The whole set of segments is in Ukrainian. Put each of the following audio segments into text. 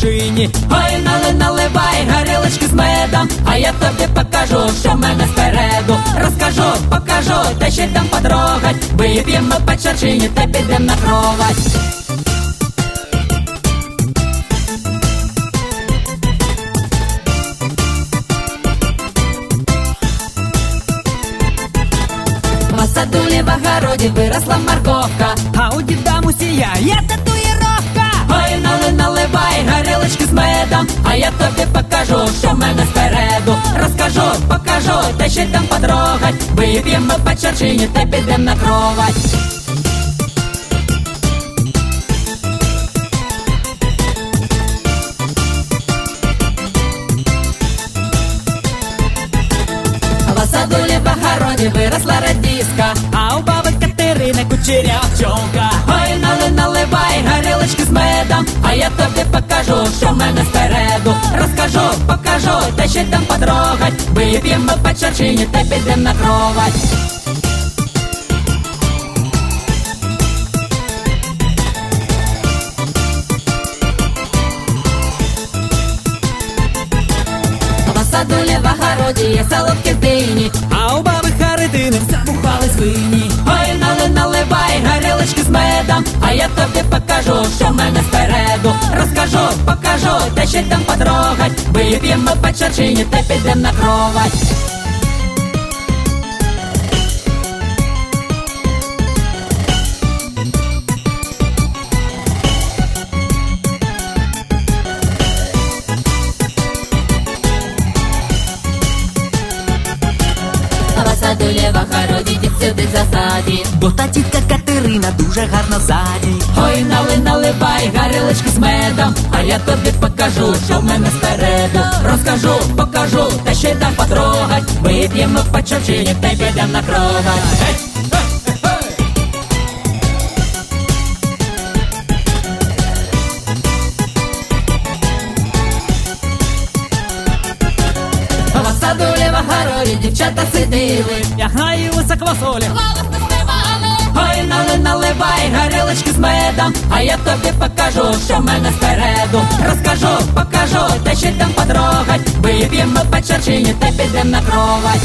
машині. Ой, наливай горілочки з медом, а я тобі покажу, що в мене спереду. Розкажу, покажу, та ще дам потрогать. Вип'ємо по чарчині та підем на кровать. В садулі в огороді виросла морковка, а у діда Мусія є татуїровка. Ой, наливай горілочки з медом, а я тобі покажу, що в мене спереду. Розкажу, покажу, та ще дам потрогать. Вип'ємо по чарчині та підем на кровать. В садулі в огороді виросла радіска, а у баби Катерини кучерява чолка. Ой, наливай горілочки з медом, а я тобі покажу, що в мене спереду. Розкажу, покажу, та ще дам потрогать. Вип'ємо по чарчині та підем на кровать. В садулі в огороді є солодкі дині, а у баби Харитини забухали свині. Ой, наливай горілочки з медом, а я тобі покажу, що в мене спереду. Розкажу, покажу, та ще дам потрогать. Вип'ємо по чарчині та підем на кровать. В садулі в огороді дід сидить в засаді, бо та тітка Катерина дуже гарна ззаді. ой, наливай горілочки з медом, а я тобі покажу, що в мене спереду. Розкажу, покажу, та ще дам потрогать. Вип'ємо по чарчині та й підем на кровать. В садулі в огороді дівчата сиділи, Ягнаїлися квасолі, ой, наливай горілочки з медом, а я тобі покажу, що в мене спереду. Розкажу, покажу, та ще дам потрогать. Вип'ємо по чарчині та підем на кровать.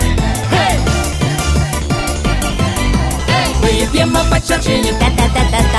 Вип'ємо по чарчині, та-та-та-та.